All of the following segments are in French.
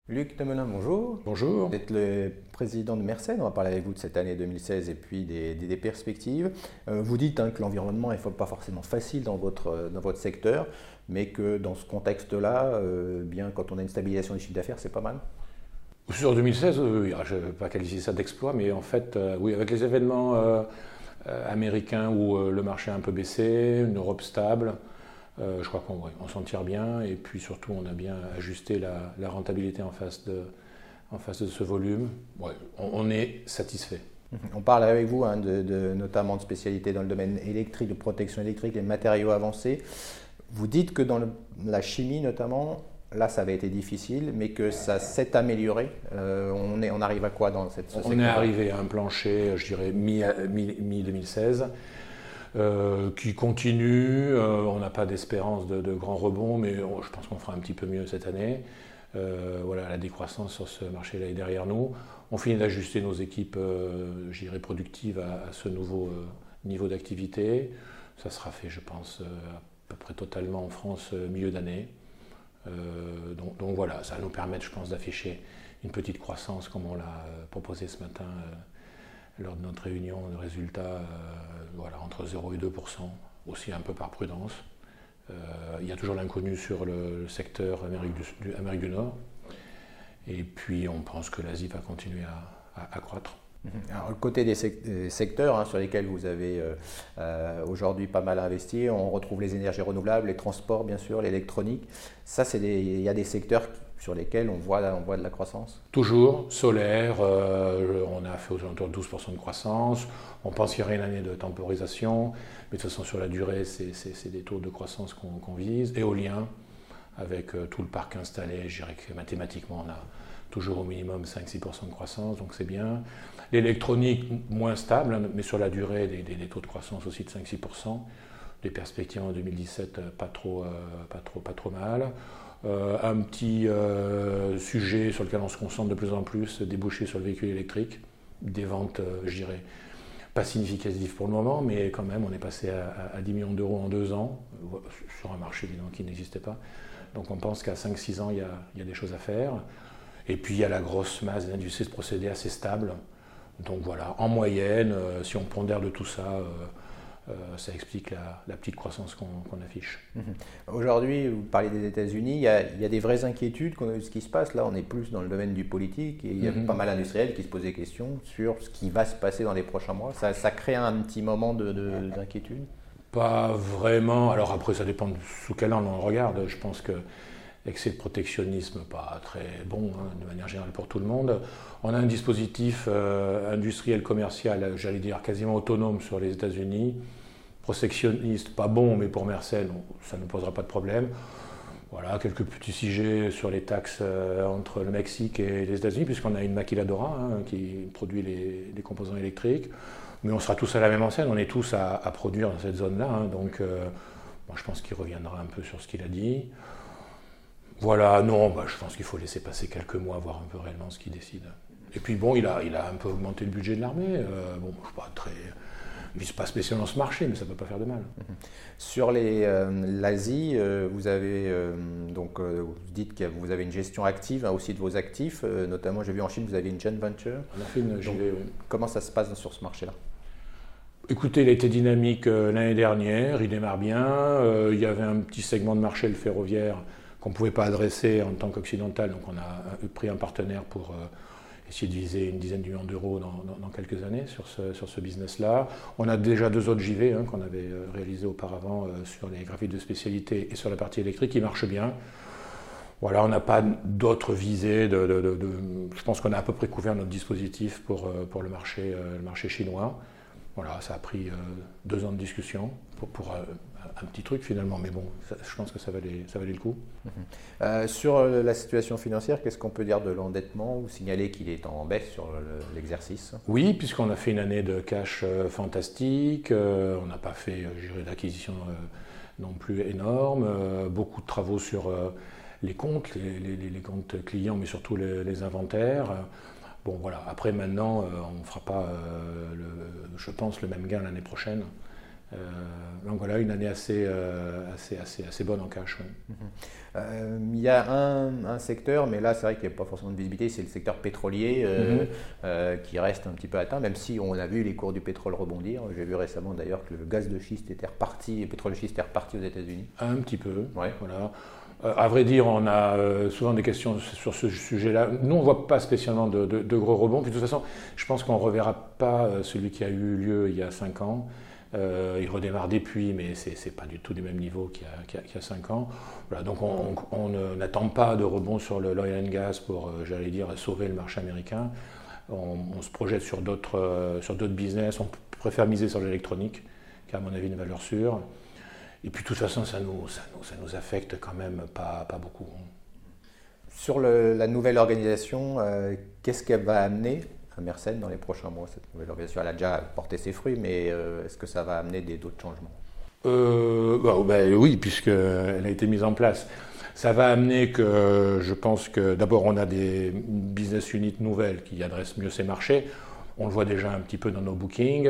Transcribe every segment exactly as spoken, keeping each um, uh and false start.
Luc Demelin, bonjour. Bonjour. Vous êtes le président de Mersen. On va parler avec vous de cette année deux mille seize et puis des, des- des perspectives. Euh, vous dites hein, que l'environnement n'est pas forcément facile dans votre, dans votre secteur, mais que dans ce contexte-là, euh, bien quand on a une stabilisation des chiffres d'affaires, c'est pas mal. Sur deux mille seize, oui, je ne vais pas qualifier ça d'exploit, mais en fait, euh, oui, avec les événements euh, euh, américains où euh, le marché a un peu baissé, une Europe stable, euh, je crois qu'on ouais, on s'en tire bien, et puis surtout, on a bien ajusté la, la rentabilité en face de, en face de ce volume. Ouais, on, on est satisfait. On parle avec vous hein, de, de- notamment de spécialités dans le domaine électrique, de protection électrique, des matériaux avancés. Vous dites que dans le- la chimie notamment, là ça avait été difficile, mais que ça s'est amélioré. Euh, on, est, on arrive à quoi dans cette ce On est secteur-là? arrivé à un plancher, je dirais, mi-deux mille seize. Euh, qui continue. Euh, on n'a pas d'espérance de, de grands rebonds, mais on- je pense qu'on fera un petit peu mieux cette année. Euh, voilà, la décroissance sur ce marché-là est derrière nous. On finit d'ajuster nos équipes, euh, je dirais, productives à, à ce nouveau euh, niveau d'activité. Ça sera fait, je pense, euh, à peu près totalement en France euh, milieu d'année. Euh, donc, donc voilà, ça va nous permettre, je pense, d'afficher une petite croissance comme on l'a euh, proposé ce matin euh, lors de notre réunion de résultats, euh, voilà, entre zéro et deux pour cent, aussi un peu par prudence. Euh, il y a toujours l'inconnu sur le, le secteur Amérique du, du- Amérique du Nord. Et puis on pense que l'Asie va continuer à, à- à croître. Alors, le côté des, sec- des secteurs hein, sur lesquels vous avez euh, euh, aujourd'hui pas mal investi, on retrouve les énergies renouvelables, les transports bien sûr, l'électronique. Ça, c'est des- il y a des secteurs sur lesquels on voit, on voit de la croissance. Toujours solaire, euh, on a fait aux alentours de douze pour cent de croissance. On pense qu'il y aura une année de temporisation, mais de toute façon sur la durée, c'est c'est- c'est des taux de croissance qu'on qu'on vise. Éolien, avec euh, tout le parc installé, je dirais que mathématiquement, on a toujours au minimum cinq à six pour cent de croissance, donc c'est bien. L'électronique, moins stable, hein, mais sur la durée, des, des- des taux de croissance aussi de cinq à six pour cent. Des perspectives en deux mille dix-sept, euh, pas trop, euh, pas trop, pas trop mal. Euh, un petit euh, sujet sur lequel on se concentre de plus en plus, déboucher sur le véhicule électrique. Des ventes, euh, je dirais, pas significatives pour le moment, mais quand même, on est passé à, à- à dix millions d'euros en deux ans, euh, sur un marché évidemment qui n'existait pas. Donc on pense qu'à cinq six ans, il y, a, il y a des choses à faire. Et puis il y a la grosse masse d'industries de procédés assez stable. Donc voilà, en moyenne, euh, si on pondère de tout ça, euh, euh, ça explique la, la petite croissance qu'on qu'on affiche. Mhm. Aujourd'hui, vous parlez des États-Unis, il y a, il y a des vraies inquiétudes qu'on a vu ce qui se passe. Là, on est plus dans le domaine du politique et il y a Mhm. pas mal d'industriels qui se posent des questions sur ce qui va se passer dans les prochains mois. Ça, ça crée un petit moment de- de- d'inquiétude. Pas vraiment. Alors après, ça dépend de sous quel angle on le regarde. Je pense que excès de protectionnisme, pas très bon hein, de manière générale pour tout le monde. On a un dispositif euh, industriel commercial, j'allais dire quasiment autonome sur les États-Unis. Protectionniste, pas bon, mais pour Mersen, ça ne posera pas de problème. Voilà, quelques petits sujets sur les taxes euh, entre le Mexique et les États-Unis, puisqu'on a une maquiladora hein, qui produit les, les composants électriques. Mais on sera tous à la même enseigne, on est tous à, à produire dans cette zone-là. Hein, donc, euh, moi, je pense qu'il reviendra un peu sur ce qu'il a dit. Voilà, non, bah, je pense qu'il faut laisser passer quelques mois, voir un peu réellement ce qu'il décide. Et puis bon, il a, il a un peu augmenté le budget de l'armée. Euh, bon, je suis pas très. Il ne vise pas spécialement ce marché, mais ça ne peut pas faire de mal. Sur les, euh, l'Asie, euh, vous avez euh, donc euh, vous dites que vous avez une gestion active hein, aussi de vos actifs, euh, notamment j'ai vu en Chine vous avez une joint venture. On a fait une J V, oui. Comment ça se passe sur ce marché-là? Écoutez, il a été dynamique euh, l'année dernière, il démarre bien. Euh, il y avait un petit segment de marché, le ferroviaire, qu'on ne pouvait pas adresser en tant qu'occidental, donc on a euh, pris un partenaire pour euh, essayer de viser une dizaine de millions d'euros dans, dans- dans quelques années sur ce, sur ce business-là. On a déjà deux autres J V hein, qu'on avait euh, réalisés auparavant euh, sur les graphites de spécialité et sur la partie électrique, qui marchent bien. Voilà, on n'a pas d'autres visées. De, de- de- de- je pense qu'on a à peu près couvert notre dispositif pour, euh, pour le, marché, euh, le marché chinois. Voilà, ça a pris euh, deux ans de discussion pour, pour euh, un petit truc finalement, mais bon, ça- je pense que ça valait, ça valait le coup. Euh, sur euh, la situation financière, qu'est-ce qu'on peut dire de l'endettement? Vous signalez qu'il est en baisse sur le- l'exercice. Oui, puisqu'on a fait une année de cash euh, fantastique, euh, on n'a pas fait, euh, je dirais, d'acquisition euh, non plus énorme, euh, beaucoup de travaux sur euh, les comptes, les, les- les comptes clients, mais surtout les, les inventaires. Bon voilà, après maintenant, euh, on ne fera pas, euh, le- je pense, le même gain l'année prochaine. Euh, donc voilà, une année assez, euh, assez, assez, assez bonne en cash. Ouais. Mmh. Euh, il y a un, un secteur, mais là c'est vrai qu'il n'y a pas forcément de visibilité, c'est le secteur pétrolier euh, mmh. euh, qui reste un petit peu atteint, même si on a vu les cours du pétrole rebondir. J'ai vu récemment d'ailleurs que le gaz de schiste était reparti, le pétrole de schiste est reparti aux États-Unis. Un petit peu, ouais. Voilà. Euh, à vrai dire, on a euh, souvent des questions sur ce sujet-là. Nous, on ne voit pas spécialement de, de, de gros rebonds. Puis, de toute façon, je pense qu'on ne reverra pas celui qui a eu lieu il y a cinq ans. Euh, il redémarre depuis, mais ce n'est pas du tout du même niveau qu'il y a, qu'il y a cinq ans. Voilà, donc on, on, on n'attend pas de rebond sur le l'oil and gas pour, euh, j'allais dire, sauver le marché américain. On, on se projette sur d'autres euh, sur d'autres business. On préfère miser sur l'électronique, qui a à mon avis une valeur sûre. Et puis de toute façon, ça nous, ça nous, ça nous affecte quand même pas, pas beaucoup. Sur le, la nouvelle organisation, euh, qu'est-ce qu'elle va amener à Mersen dans les prochains mois? Cette nouvelle organisation, elle a déjà porté ses fruits, mais euh, est-ce que ça va amener des, d'autres changements? euh, bah, bah, Oui, puisqu'elle a été mise en place. Ça va amener que, je pense que d'abord on a des business units nouvelles qui adressent mieux ces marchés. On le voit déjà un petit peu dans nos bookings.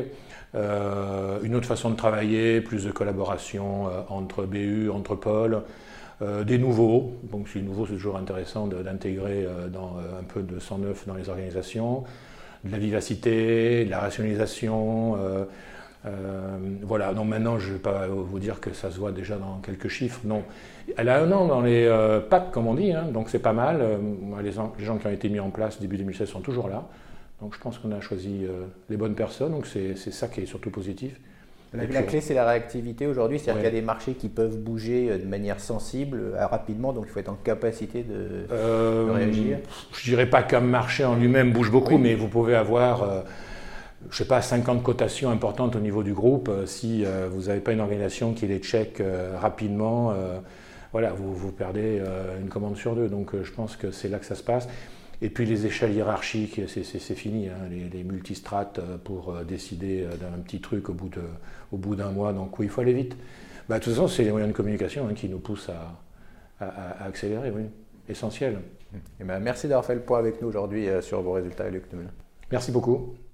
Euh, une autre façon de travailler, plus de collaboration euh, entre B U, entre pôles, euh, des nouveaux. Donc si nouveau, c'est toujours intéressant de, d'intégrer euh, dans, euh, un peu de sang neuf dans les organisations, de la vivacité, de la rationalisation. Euh, euh, voilà, donc maintenant je ne vais pas vous dire que ça se voit déjà dans quelques chiffres, non. Elle a un an dans les euh, packs, comme on dit, hein, donc c'est pas mal. Euh, les, les gens qui ont été mis en place début deux mille seize sont toujours là. Donc je pense qu'on a choisi euh, les bonnes personnes, donc c'est, c'est ça qui est surtout positif. La, la clé, c'est la réactivité aujourd'hui, c'est-à-dire ouais. qu'il y a des marchés qui peuvent bouger de manière sensible, euh, rapidement, donc il faut être en capacité de, euh, de réagir. Je dirais pas qu'un marché en lui-même bouge beaucoup, oui. mais vous pouvez avoir, euh, je sais pas, cinquante cotations importantes au niveau du groupe. Euh, si euh, vous n'avez pas une organisation qui les check euh, rapidement, euh, voilà, vous, vous perdez euh, une commande sur deux. Donc euh, je pense que c'est là que ça se passe. Et puis les échelles hiérarchiques, c'est, c'est, c'est fini, hein, les, les multistrates pour euh, décider d'un petit truc au bout, de, au bout d'un mois, donc oui, il faut aller vite. Bah, de toute façon, c'est les moyens de communication hein, qui nous poussent à, à, à accélérer, oui, essentiel. Et ben, merci d'avoir fait le point avec nous aujourd'hui euh, sur vos résultats, Luc. Merci beaucoup.